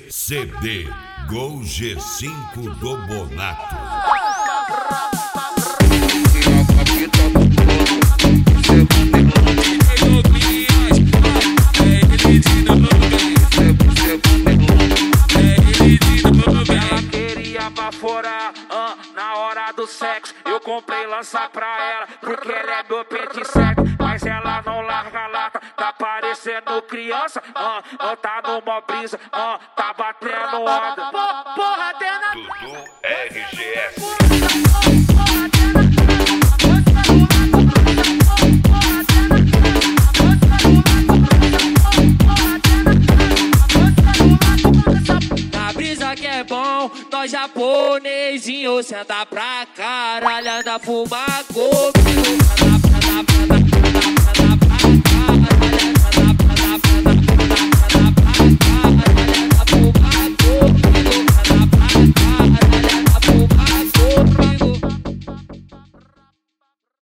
CD Gol G5 do Bonato. Ela queria baforar na hora do sexo. Eu comprei lança pra ela porque ela é meu pente seco. Mas ela não larga a lata, tá parecendo criança. Tá numa brisa, tá batendo onda. Porra, Dudu RGS. Na brisa que é bom, nós japonesinho senta pra caralho, anda fumar comigo.